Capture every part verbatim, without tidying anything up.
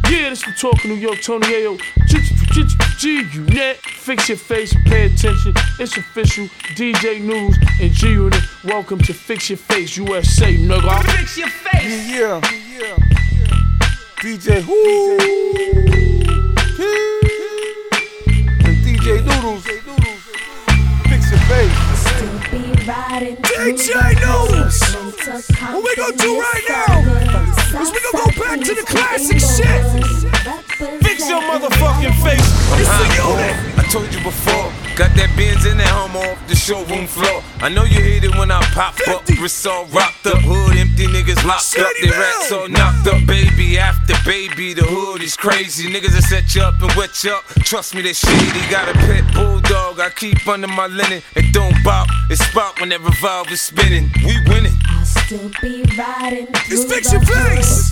Yeah, this the talk of New York, Tony Ayo. G-Unit, fix your face, pay attention. It's official, D J News and G-Unit. Welcome to Fix Your Face, U S A, nigga. Fix your face. Yeah, yeah, yeah. D J Who and D J Noodles. Fix your face. D J Noodles. What we gonna do right now is we gonna go back to the classic shit. Fix your motherfucking face. It's the unit. I told you before, got that Benz in that home off the showroom floor. I know you hate it when I pop up, wrists all rocked up, hood empty, niggas locked up, they racks all knocked up. Baby after baby, the hood is crazy. Niggas that set you up and wet you up. Trust me, they shady. Got a pet bulldog I keep under my linen. It don't bop, it spot when that revolver's spinning. We winning. I'll still be riding It's Fix Your Face.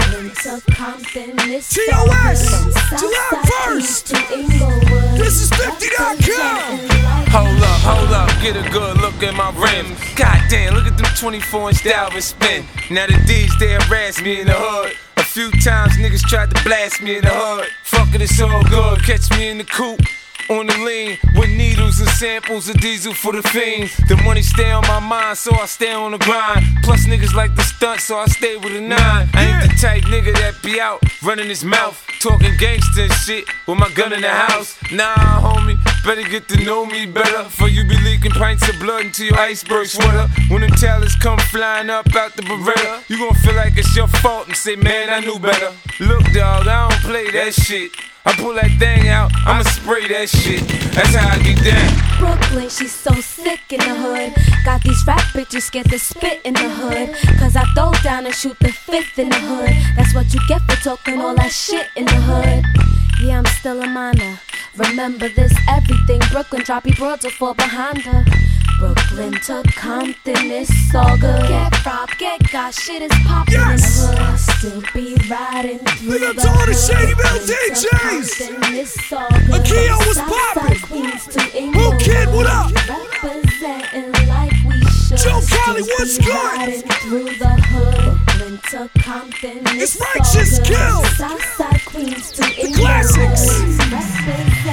T O S, July first. This is fifty dot com. Hold up, hold up, get a good look at my rims. Goddamn, look at them twenty-four inch Dalvin spin. Now the D's, they harass me in the hood. A few times niggas tried to blast me in the hood. Fuck it, it's all good. Catch me in the coupe, on the lean, with needles and samples of diesel for the fiends. The money stay on my mind, so I stay on the grind. Plus niggas like the stunt, so I stay with a nine. I ain't the type nigga that be out running his mouth, talking gangsta and shit with my gun in the house. Nah, homie, better get to know me better, for you be leaking pints of blood into your iceberg sweater. When them talents come flying up out the Beretta, you gon' feel like it's your fault and say, man, I knew better. Look, dawg, I don't play that shit. I pull that thing out, I'ma spray that shit. That's how I get down. Brooklyn, she's so sick in the hood. Got these rap bitches scared to spit in the hood. Cause I throw down and shoot the fifth in the hood. That's what you get for talking all that shit in the hood. Yeah, I'm still a minor. Remember this, everything Brooklyn, droppy broads will fall behind her. Brooklyn to Compton, it's all good. Get robbed, get got, shit is poppin' Yes. in the hood. I'll still be riding through Big up the to all the hood. Shady Bell Brooklyn D to Js. Compton, it's all good. Akio was Southside poppin'. Queens to Who Inglewood. Kid, what up? Representing like we should. Joe Cali, Still what's be good? riding through the hood. Brooklyn to Compton, It's all Righteous good. Kill. Southside Queens to The Inglewood. classics. Representing